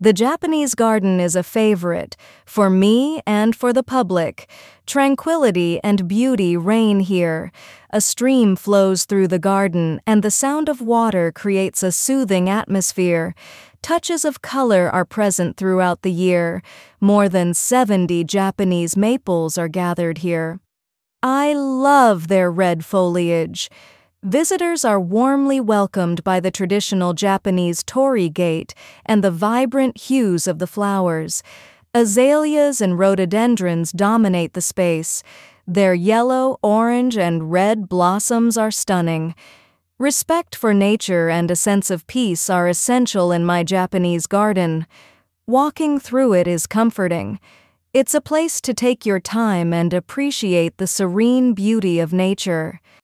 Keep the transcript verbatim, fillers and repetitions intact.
The Japanese garden is a favorite, for me and for the public. Tranquility and beauty reign here. A stream flows through the garden, and the sound of water creates a soothing atmosphere. Touches of color are present throughout the year. More than seventy Japanese maples are gathered here. I love their red foliage. Visitors are warmly welcomed by the traditional Japanese torii gate and the vibrant hues of the flowers. Azaleas and rhododendrons dominate the space. Their yellow, orange, and red blossoms are stunning. Respect for nature and a sense of peace are essential in my Japanese garden. Walking through it is comforting. It's a place to take your time and appreciate the serene beauty of nature.